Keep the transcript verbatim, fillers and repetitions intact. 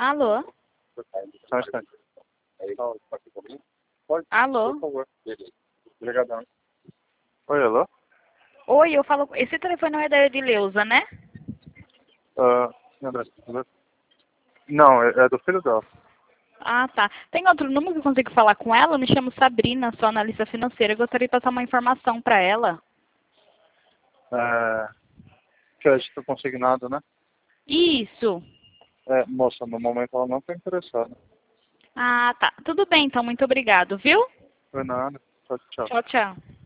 Alô? Só um instante. Pode? Alô? Por favor. Obrigadão. Oi, alô? Oi, eu falo... Esse telefone não é da Edileuza, né? Ah, André, tudo bem? Não, é, é do filho dela. Ah, tá. Tem outro número que eu consigo falar com ela? Eu me chamo Sabrina, sou analista financeira. Eu gostaria de passar uma informação para ela. É, crédito consignado, né? Isso. É, moça, no momento ela não está interessada. Ah, tá. Tudo bem, então. Muito obrigado, viu? Foi nada. Tchau, tchau. Tchau, tchau.